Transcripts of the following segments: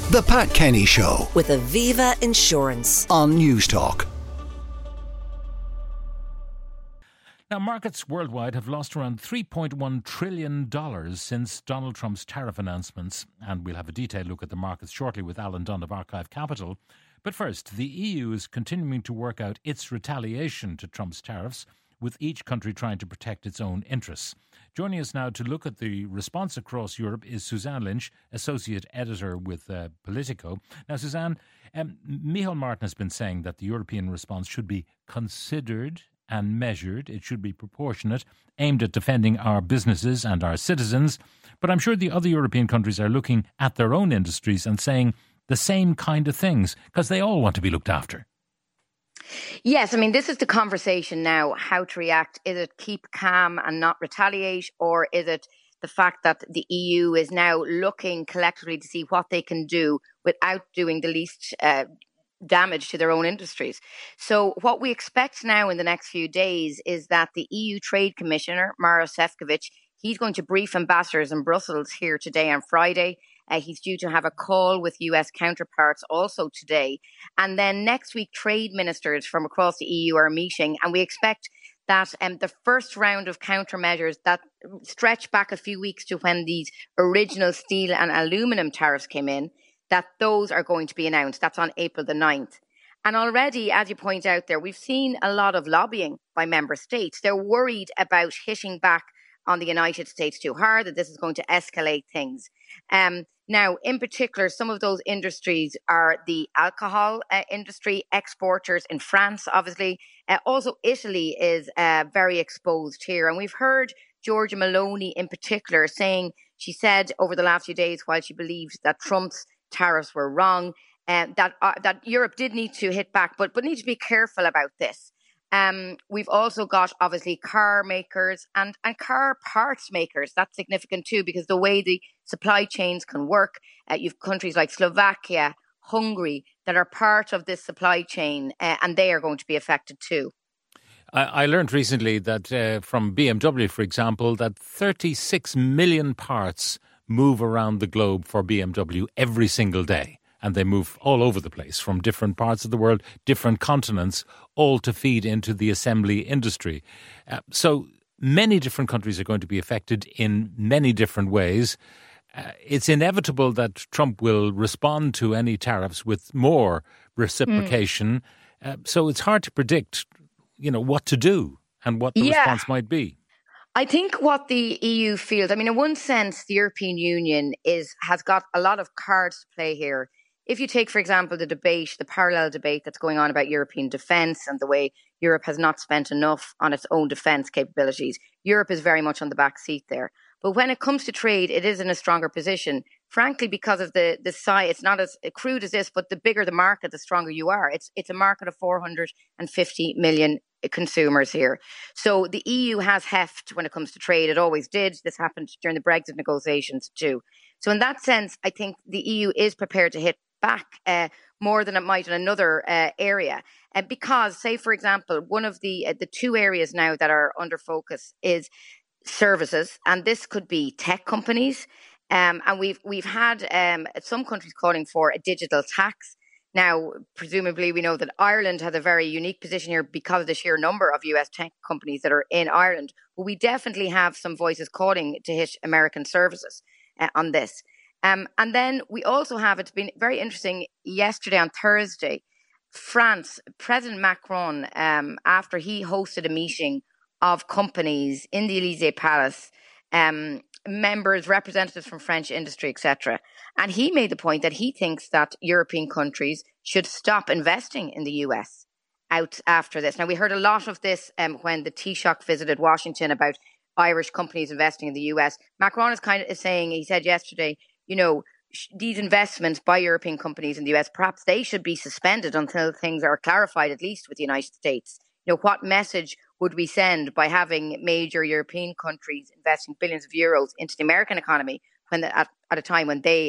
The Pat Kenny Show with Aviva Insurance on Newstalk. Now, markets worldwide have lost around $3.1 trillion since Donald Trump's tariff announcements, and we'll have a detailed look at the markets shortly with Alan Dunn of Archive Capital. But first, the EU is continuing to work out its retaliation to Trump's tariffs, with each country trying to protect its own interests. Joining us now to look at the response across Europe is Suzanne Lynch, Associate Editor with Politico. Now, Suzanne, Micheál Martin has been saying that the European response should be considered and measured. It should be proportionate, aimed at defending our businesses and our citizens. But I'm sure the other European countries are looking at their own industries and saying the same kind of things, because they all want to be looked after. Yes, I mean, this is the conversation now, how to react. Is it keep calm and not retaliate, or is it the fact that the EU is now looking collectively to see what they can do without doing the least damage to their own industries? So what we expect now in the next few days is that the EU Trade Commissioner, Maros Šefčovič, he's going to brief ambassadors in Brussels here today on Friday. He's due to have a call with US counterparts also today. And then next week, trade ministers from across the EU are meeting. And we expect that the first round of countermeasures that stretch back a few weeks to when these original steel and aluminium tariffs came in, that those are going to be announced. That's on April the 9th. And already, as you point out there, we've seen a lot of lobbying by member states. They're worried about hitting back on the United States too hard, that this is going to escalate things. Now, in particular, some of those industries are the alcohol industry, exporters in France, obviously. Also, Italy is very exposed here. And we've heard Giorgia Meloni in particular saying, she said over the last few days, while she believes that Trump's tariffs were wrong, that Europe did need to hit back, but need to be careful about this. We've also got, obviously, car makers and car parts makers. That's significant too, because the way the supply chains can work, you've countries like Slovakia, Hungary, that are part of this supply chain, and they are going to be affected too. I learned recently that from BMW, for example, that 36 million parts move around the globe for BMW every single day. And they move all over the place from different parts of the world, different continents, all to feed into the assembly industry. So many different countries are going to be affected in many different ways. It's inevitable that Trump will respond to any tariffs with more reciprocation. So it's hard to predict, what to do and what the response might be. I think what the EU feels, I mean, in one sense, the European Union has got a lot of cards to play here. If you take, for example, the parallel debate that's going on about European defence and the way Europe has not spent enough on its own defence capabilities, Europe is very much on the back seat there. But when it comes to trade, it is in a stronger position, frankly, because of the size. It's not as crude as this, but the bigger the market, the stronger you are. It's a market of 450 million consumers here. So the EU has heft when it comes to trade. It always did. This happened during the Brexit negotiations too. So in that sense, I think the EU is prepared to hit back more than it might in another area. Because, say, for example, one of the two areas now that are under focus is services, and this could be tech companies. And we've had some countries calling for a digital tax. Now, presumably, we know that Ireland has a very unique position here because of the sheer number of US tech companies that are in Ireland. But we definitely have some voices calling to hit American services on this. And then we also have, it's been very interesting, yesterday on Thursday, France, President Macron, after he hosted a meeting of companies in the Élysée Palace, members, representatives from French industry, etc. And he made the point that he thinks that European countries should stop investing in the US out after this. Now, we heard a lot of this when the Taoiseach visited Washington about Irish companies investing in the US. Macron is saying, he said yesterday, these investments by European companies in the US, perhaps they should be suspended until things are clarified, at least with the United States. What message would we send by having major European countries investing billions of euros into the American economy when at a time when they have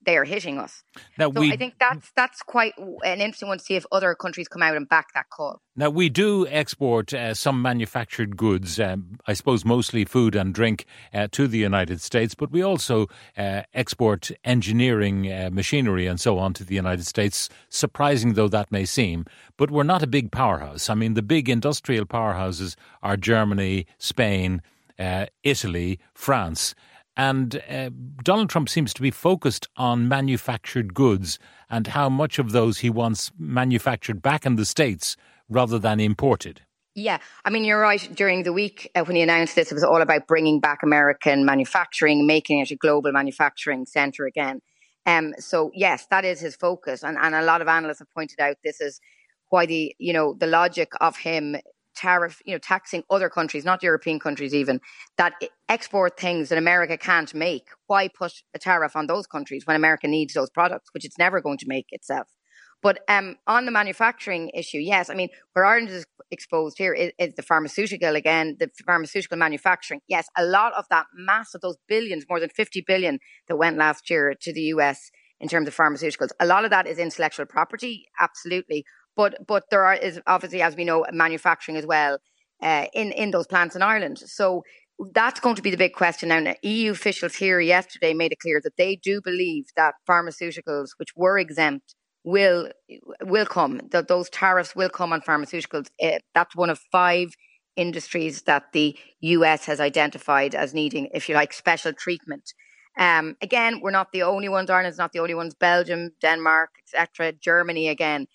they are hitting us. Now, so I think that's quite an interesting one to see if other countries come out and back that call. Now, we do export some manufactured goods, I suppose mostly food and drink, to the United States, but we also export engineering machinery and so on to the United States, surprising though that may seem. But we're not a big powerhouse. I mean, the big industrial powerhouses are Germany, Spain, Italy, France. And Donald Trump seems to be focused on manufactured goods and how much of those he wants manufactured back in the States rather than imported. Yeah, I mean, you're right. During the week when he announced this, it was all about bringing back American manufacturing, making it a global manufacturing centre again. So, yes, that is his focus. And a lot of analysts have pointed out this is why the logic of him taxing other countries, not European countries even, that export things that America can't make. Why put a tariff on those countries when America needs those products, which it's never going to make itself? But on the manufacturing issue, yes, I mean, where Ireland is exposed here is the pharmaceutical, again, the pharmaceutical manufacturing. Yes, a lot of that mass of those billions, more than 50 billion that went last year to the US in terms of pharmaceuticals, a lot of that is intellectual property, absolutely. But there is obviously, as we know, manufacturing as well in those plants in Ireland. So that's going to be the big question now. EU officials here yesterday made it clear that they do believe that pharmaceuticals, which were exempt, will come. That those tariffs will come on pharmaceuticals. That's one of 5 industries that the US has identified as needing, if you like, special treatment. Again, we're not the only ones. Ireland's not the only ones. Belgium, Denmark, etc. Germany again.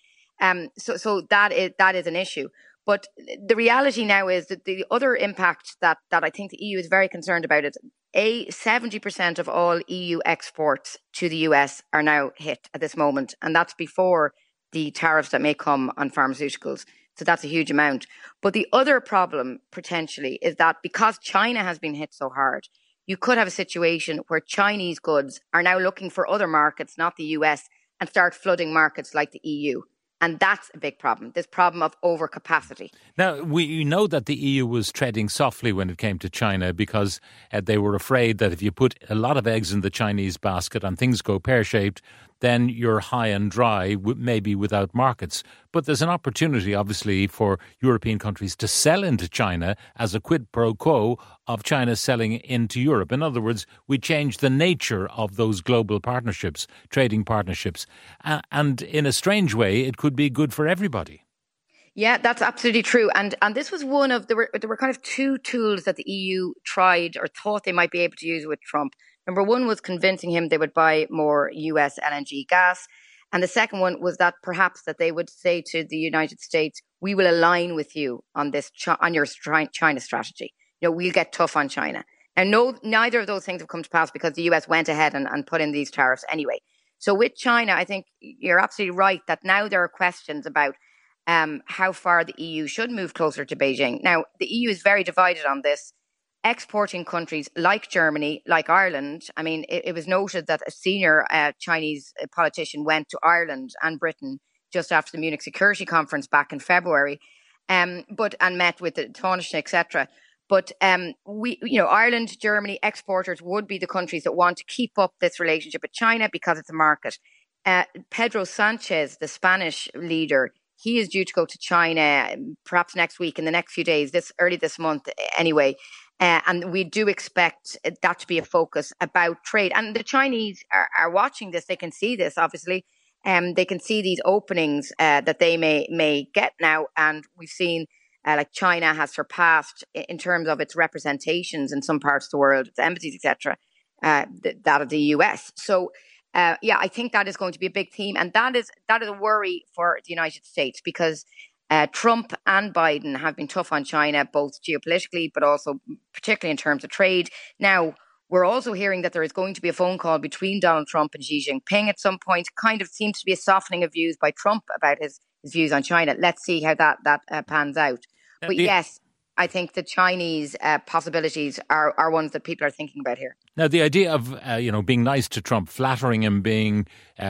So that is an issue. But the reality now is that the other impact that I think the EU is very concerned about is 70% of all EU exports to the US are now hit at this moment. And that's before the tariffs that may come on pharmaceuticals. So that's a huge amount. But the other problem potentially is that because China has been hit so hard, you could have a situation where Chinese goods are now looking for other markets, not the US, and start flooding markets like the EU. And that's a big problem, this problem of overcapacity. Now, we know that the EU was treading softly when it came to China because they were afraid that if you put a lot of eggs in the Chinese basket and things go pear-shaped, then you're high and dry, maybe without markets. But there's an opportunity, obviously, for European countries to sell into China as a quid pro quo of China selling into Europe. In other words, we change the nature of those global partnerships, trading partnerships. And in a strange way, it could be good for everybody. Yeah, that's absolutely true. And this was one of, there were kind of 2 tools that the EU tried or thought they might be able to use with Trump. Number one was convincing him they would buy more US LNG gas. And the second one was that perhaps that they would say to the United States, we will align with you on this, on your China strategy. We'll get tough on China. And no, neither of those things have come to pass because the US went ahead and put in these tariffs anyway. So with China, I think you're absolutely right that now there are questions about how far the EU should move closer to Beijing. Now, the EU is very divided on this. Exporting countries like Germany, like Ireland, I mean, it was noted that a senior Chinese politician went to Ireland and Britain just after the Munich Security Conference back in February, and met with the Taoiseach, etc. But Ireland, Germany, exporters would be the countries that want to keep up this relationship with China because it's a market. Pedro Sanchez, the Spanish leader, he is due to go to China perhaps next week, in the next few days, early this month anyway. And we do expect that to be a focus about trade. And the Chinese are watching this. They can see this, obviously. They can see these openings that they may get now. And we've seen like China has surpassed in terms of its representations in some parts of the world, its embassies, etc., that of the US. So, I think that is going to be a big theme. And that is a worry for the United States because Trump and Biden have been tough on China, both geopolitically, but also particularly in terms of trade. Now, we're also hearing that there is going to be a phone call between Donald Trump and Xi Jinping at some point. Kind of seems to be a softening of views by Trump about his views on China. Let's see how that pans out. But yes, I think the Chinese possibilities are ones that people are thinking about here. Now, the idea of, being nice to Trump, flattering him, being,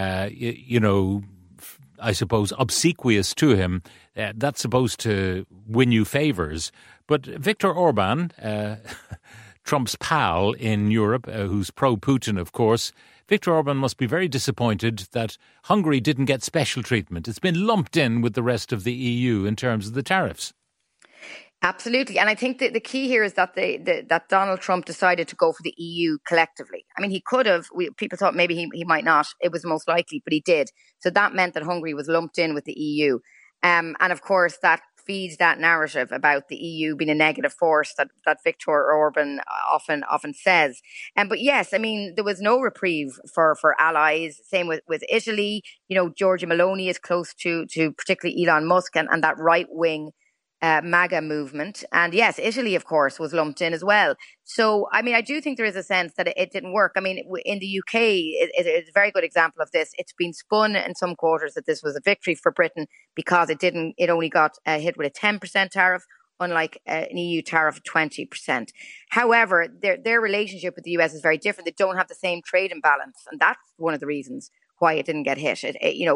I suppose, obsequious to him, that's supposed to win you favours. But Viktor Orban, Trump's pal in Europe, who's pro-Putin, of course, Viktor Orban must be very disappointed that Hungary didn't get special treatment. It's been lumped in with the rest of the EU in terms of the tariffs. Absolutely. And I think that the key here is that that Donald Trump decided to go for the EU collectively. I mean, he could have. People thought maybe he might not. It was most likely, but he did. So that meant that Hungary was lumped in with the EU. And of course, that feeds that narrative about the EU being a negative force that Viktor Orban often says. But yes, I mean, there was no reprieve for allies. Same with Italy. You know, Giorgia Meloni is close to particularly Elon Musk and that right wing MAGA movement. And yes, Italy, of course, was lumped in as well. So, I mean, I do think there is a sense that it didn't work. I mean, in the UK, it's a very good example of this. It's been spun in some quarters that this was a victory for Britain because it only got hit with a 10% tariff, unlike an EU tariff of 20%. However, their relationship with the US is very different. They don't have the same trade imbalance. And that's one of the reasons why it didn't get hit.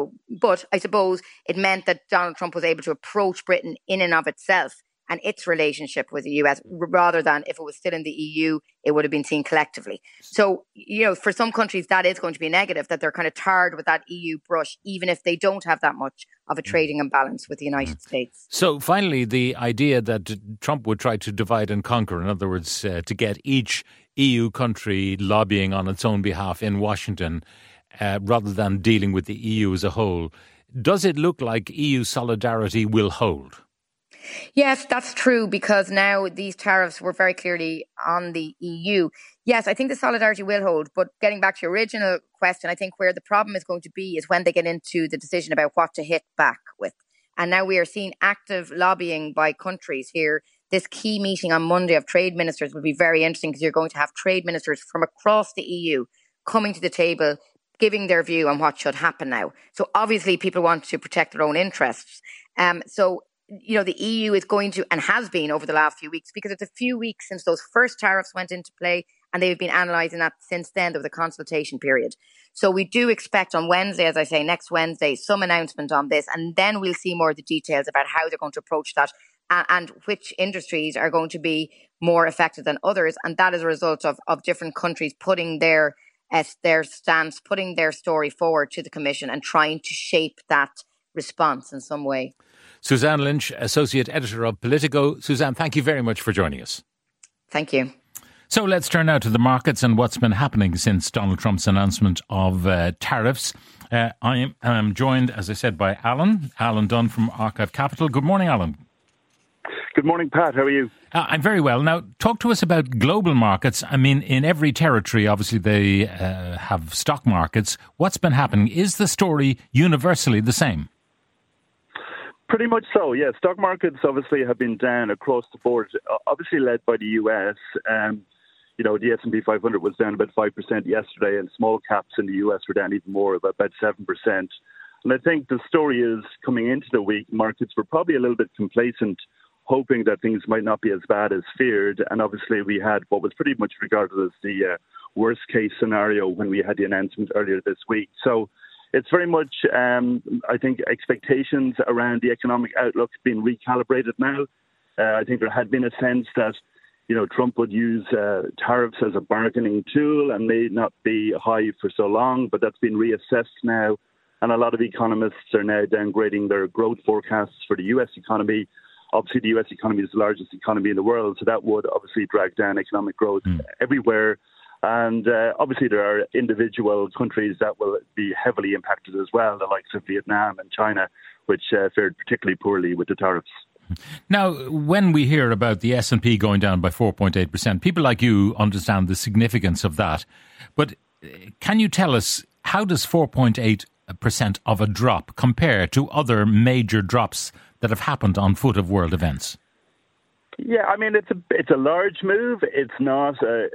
But I suppose it meant that Donald Trump was able to approach Britain in and of itself and its relationship with the US, rather than if it was still in the EU, it would have been seen collectively. So, for some countries, that is going to be negative, that they're kind of tarred with that EU brush, even if they don't have that much of a trading imbalance with the United States. So finally, the idea that Trump would try to divide and conquer, in other words, to get each EU country lobbying on its own behalf in Washington, rather than dealing with the EU as a whole. Does it look like EU solidarity will hold? Yes, that's true, because now these tariffs were very clearly on the EU. Yes, I think the solidarity will hold. But getting back to your original question, I think where the problem is going to be is when they get into the decision about what to hit back with. And now we are seeing active lobbying by countries here. This key meeting on Monday of trade ministers will be very interesting, because you're going to have trade ministers from across the EU coming to the table, giving their view on what should happen now. So obviously people want to protect their own interests. The EU is going to, and has been over the last few weeks, because it's a few weeks since those first tariffs went into play, and they've been analysing that since then. There was a consultation period. So we do expect on Wednesday, as I say, next Wednesday, some announcement on this, and then we'll see more of the details about how they're going to approach that and which industries are going to be more affected than others. And that is a result of different countries putting their stance, putting their story forward to the Commission and trying to shape that response in some way. Suzanne Lynch, Associate Editor of Politico. Suzanne, thank you very much for joining us. Thank you. So let's turn now to the markets and what's been happening since Donald Trump's announcement of tariffs. I am joined, as I said, by Alan Dunn from Archive Capital. Good morning, Alan. Good morning, Pat. How are you? I'm very well. Now, talk to us about global markets. I mean, in every territory, obviously, they have stock markets. What's been happening? Is the story universally the same? Pretty much so, yeah. Stock markets obviously have been down across the board, obviously led by the US. The S&P 500 was down about 5% yesterday, and small caps in the US were down even more, about 7%. And I think the story is, coming into the week, markets were probably a little bit complacent, hoping that things might not be as bad as feared. And obviously we had what was pretty much regarded as the worst case scenario when we had the announcement earlier this week. So it's very much, I think, expectations around the economic outlook being recalibrated now. I think there had been a sense that, Trump would use tariffs as a bargaining tool and may not be high for so long, but that's been reassessed now. And a lot of economists are now downgrading their growth forecasts for the US economy. Obviously, the US economy is the largest economy in the world, so that would obviously drag down economic growth everywhere. And obviously, there are individual countries that will be heavily impacted as well, the likes of Vietnam and China, which fared particularly poorly with the tariffs. Now, when we hear about the S&P going down by 4.8%, people like you understand the significance of that. But can you tell us, how does 4.8% of a drop compare to other major drops that have happened on foot of world events? Yeah, I mean, it's a large move. It's not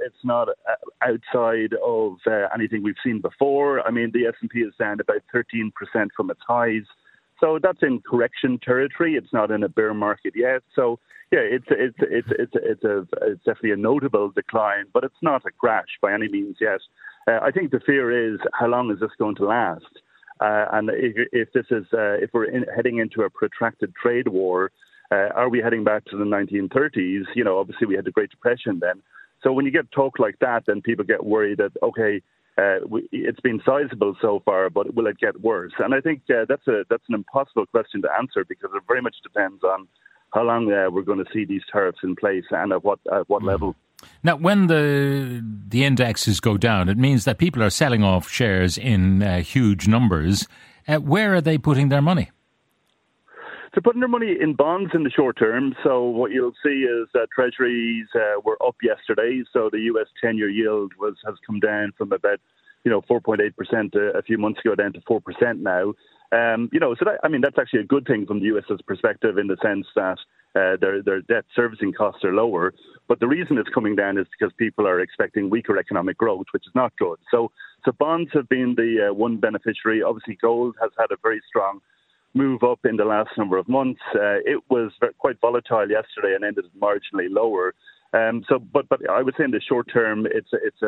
outside of anything we've seen before. I mean, the S&P is down about 13% from its highs, so that's in correction territory. It's not in a bear market yet. So yeah, it's definitely a notable decline, but it's not a crash by any means yet. I think the fear is, how long is this going to last? And if we're heading into a protracted trade war. Are we heading back to the 1930s? Obviously we had the Great Depression then. So when you get talk like that, then people get worried that, okay, it's been sizable so far, but will it get worse? And I think that's an impossible question to answer, because it very much depends on how long we're going to see these tariffs in place and at what level. Now, when the indexes go down, it means that people are selling off shares in huge numbers. Where are they putting their money? They're putting their money in bonds in the short term. So what you'll see is that treasuries were up yesterday. So the US 10-year yield has come down from about 4.8% a few months ago down to 4% now. So that's actually a good thing from the US's perspective, in the sense that their debt servicing costs are lower. But the reason it's coming down is because people are expecting weaker economic growth, which is not good. So bonds have been the one beneficiary. Obviously, gold has had a very strong move up in the last number of months. It was quite volatile yesterday and ended marginally lower. But I would say in the short term, it's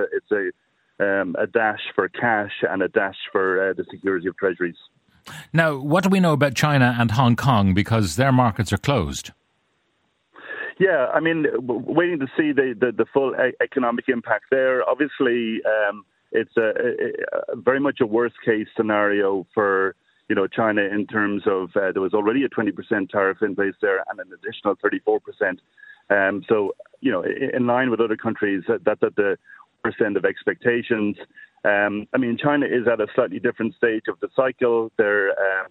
a dash for cash and a dash for the security of treasuries. Now, what do we know about China and Hong Kong, because their markets are closed? Yeah, I mean, waiting to see the full economic impact there. Obviously, it's a very much a worst case scenario for China, in terms of there was already a 20% tariff in place there and an additional 34%. So, in line with other countries, that's at the worst end of expectations. China is at a slightly different stage of the cycle. They're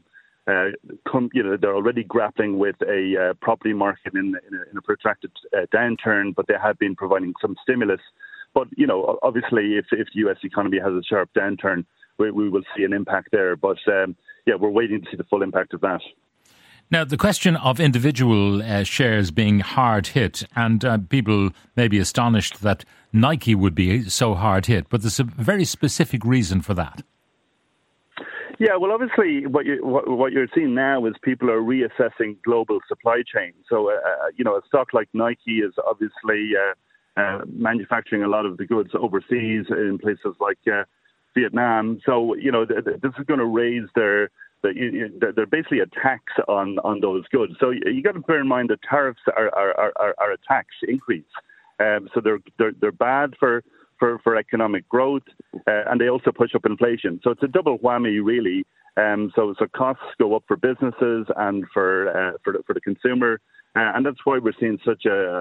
already grappling with a property market in a protracted downturn, but they have been providing some stimulus. But, obviously, if the U.S. economy has a sharp downturn, we will see an impact there. But, we're waiting to see the full impact of that. Now, the question of individual shares being hard hit, and people may be astonished that Nike would be so hard hit, but there's a very specific reason for that. Yeah, well, obviously, what you're seeing now is people are reassessing global supply chains. So, a stock like Nike is obviously manufacturing a lot of the goods overseas in places like Vietnam. So, this is going to raise they're basically a tax on those goods. So you got to bear in mind that tariffs are a tax increase. So they're bad for economic growth, and they also push up inflation. So it's a double whammy, really. So costs go up for businesses and for the consumer, and that's why we're seeing such a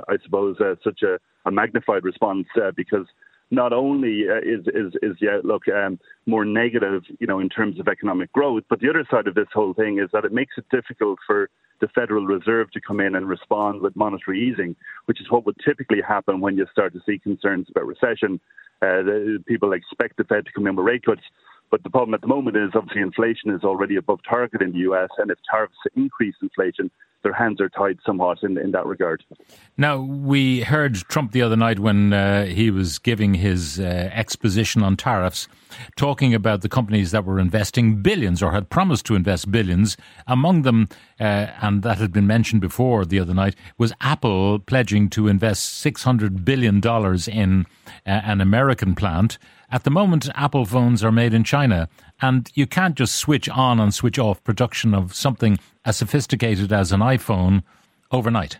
magnified response, because not only is the outlook more negative, in terms of economic growth, but the other side of this whole thing is that it makes it difficult for the Federal Reserve to come in and respond with monetary easing, which is what would typically happen when you start to see concerns about recession. People expect the Fed to come in with rate cuts. But the problem at the moment is, obviously, inflation is already above target in the US, and if tariffs increase inflation, their hands are tied somewhat in that regard. Now, we heard Trump the other night when he was giving his exposition on tariffs, talking about the companies that were investing billions or had promised to invest billions. Among them, and that had been mentioned before the other night, was Apple pledging to invest $600 billion in an American plant. At the moment, Apple phones are made in China, and you can't just switch on and switch off production of something as sophisticated as an iPhone overnight.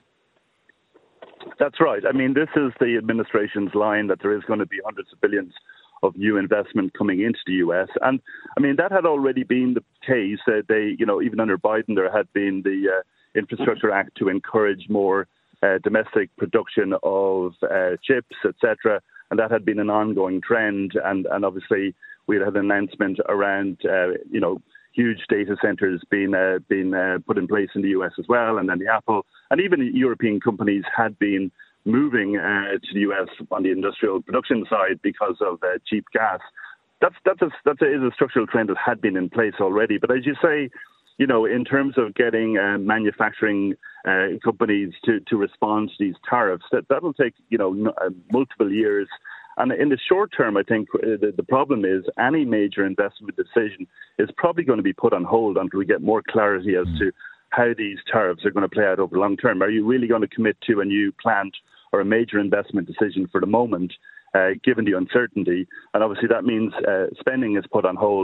That's right. I mean, this is the administration's line that there is going to be hundreds of billions of new investment coming into the US. And I mean, that had already been the case. Even under Biden, there had been the Infrastructure Act to encourage more domestic production of chips, etc. And that had been an ongoing trend. And obviously, we had an announcement around, huge data centers being put in place in the US as well. And then the Apple and even European companies had been moving to the US on the industrial production side because of cheap gas. That is a structural trend that had been in place already. But as you say, in terms of getting manufacturing companies to respond to these tariffs, that'll take multiple years. And in the short term, I think the problem is any major investment decision is probably going to be put on hold until we get more clarity as to how these tariffs are going to play out over the long term. Are you really going to commit to a new plant or a major investment decision for the moment, given the uncertainty? And obviously that means spending is put on hold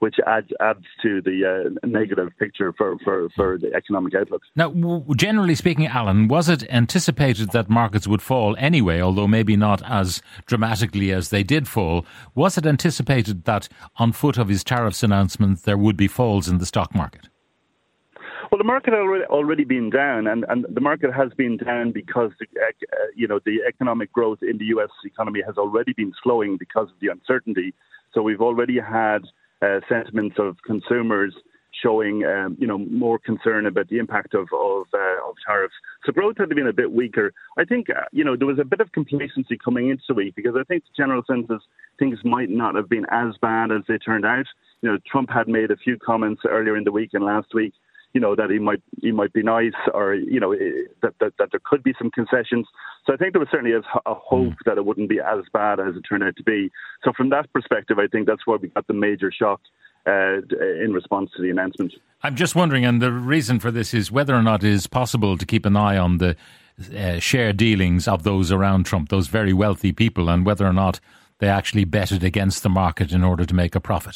which adds to the negative picture for the economic outlook. Now, generally speaking, Alan, was it anticipated that markets would fall anyway, although maybe not as dramatically as they did fall? Was it anticipated that on foot of his tariffs announcement there would be falls in the stock market? Well, the market had already been down, and the market has been down because the economic growth in the U.S. economy has already been slowing because of the uncertainty. So we've already had sentiments of consumers showing, more concern about the impact of tariffs. So growth had been a bit weaker. I think, there was a bit of complacency coming into the week because I think the general sense is things might not have been as bad as they turned out. Trump had made a few comments earlier in the week and last week, that he might be nice, or that there could be some concessions. So I think there was certainly a hope that it wouldn't be as bad as it turned out to be. So from that perspective, I think that's why we got the major shock in response to the announcement. I'm just wondering, and the reason for this is whether or not it is possible to keep an eye on the share dealings of those around Trump, those very wealthy people, and whether or not they actually betted against the market in order to make a profit.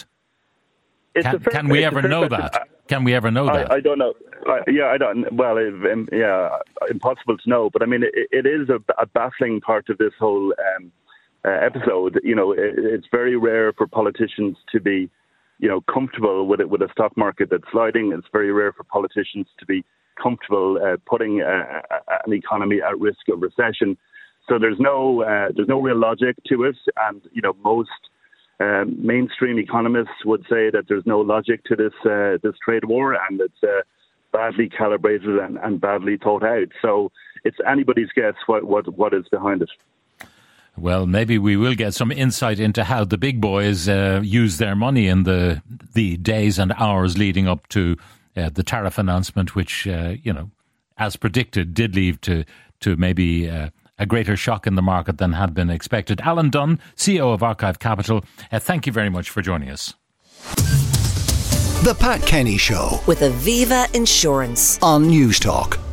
Can we ever know that? Can we ever know that? I don't know. I don't. Well, impossible to know. But I mean, it is a baffling part of this whole episode. It's very rare for politicians to be, comfortable with a stock market that's sliding. It's very rare for politicians to be comfortable putting an economy at risk of recession. So there's no real logic to it, and most mainstream economists would say that there's no logic to this trade war, and it's badly calibrated and badly thought out. So it's anybody's guess what is behind it. Well, maybe we will get some insight into how the big boys use their money in the days and hours leading up to the tariff announcement, which as predicted, did lead to maybe a greater shock in the market than had been expected. Alan Dunn, CEO of Archive Capital, thank you very much for joining us. The Pat Kenny Show with Aviva Insurance on News Talk.